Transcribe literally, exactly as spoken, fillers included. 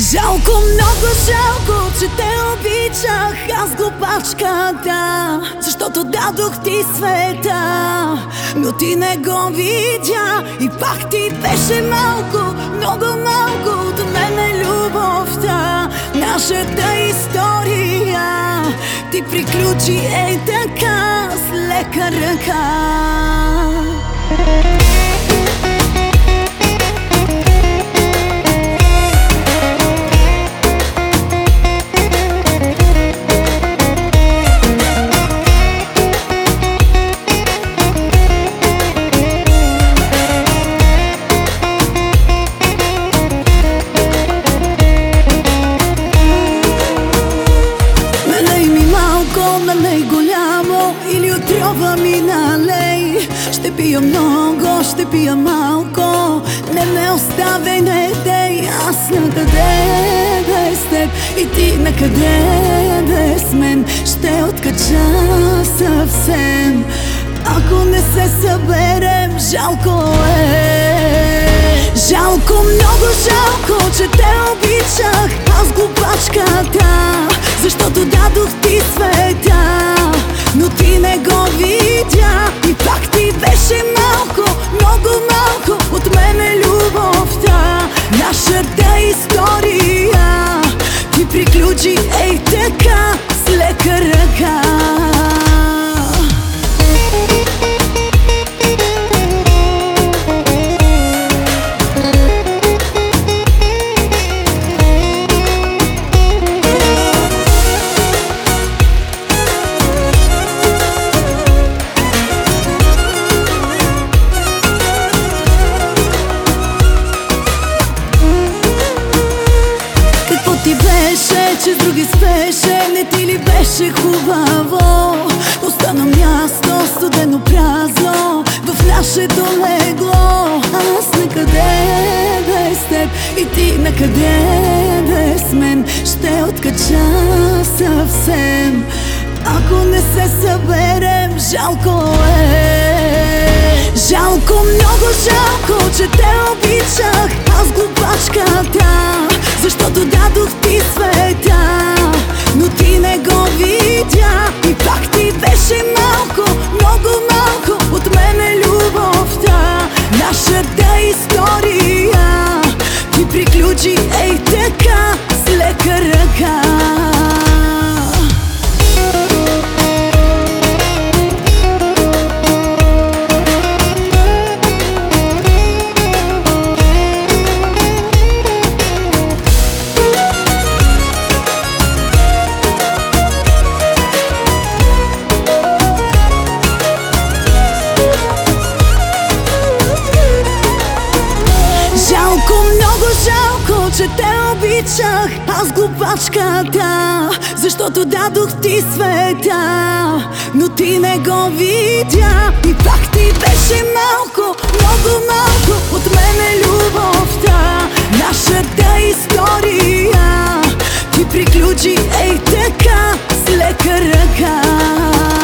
Жалко, много жалко, че те обичах, аз глупачката, защото дадох ти света, но ти не го видя и пак ти беше малко, много малко от мене любовта. Нашата история ти приключи ей така с лека ръка. Налей голямо или отрова ми налей. Ще пия много, ще пия малко. Не ме оставяй, не дей. Аз накъде да е с теб и ти накъде да е с мен. Ще откача съвсем, ако не се съберем. Жалко е, жалко, много жалко, че те обичах, аз глупачката, защото дадох ти света, но ти не го видя и пак ти беше малко, много малко от мене любовта. Нашата история ти приключи ей така с лека ръка. Ти беше, че с други спеше, не ти ли беше хубаво? Остана място студено празно в нашето легло. Аз накъде да е с теб и ти накъде да е с мен. Ще откача съвсем, ако не се съберем. Жалко е, жалко, много жалко, че те обичах, аз глупачката, защото дадох ти света, но ти не го видя и пак ти беше малко, много малко от мене любовта. Нашата история ти приключи ей така с лека ръка. Жалко, много жалко, че те обичах, аз глупачката, защото дадох ти света, но ти не го видя и пак ти беше малко, много малко от мене любовта. Нашата история ти приключи ей така с лека ръка.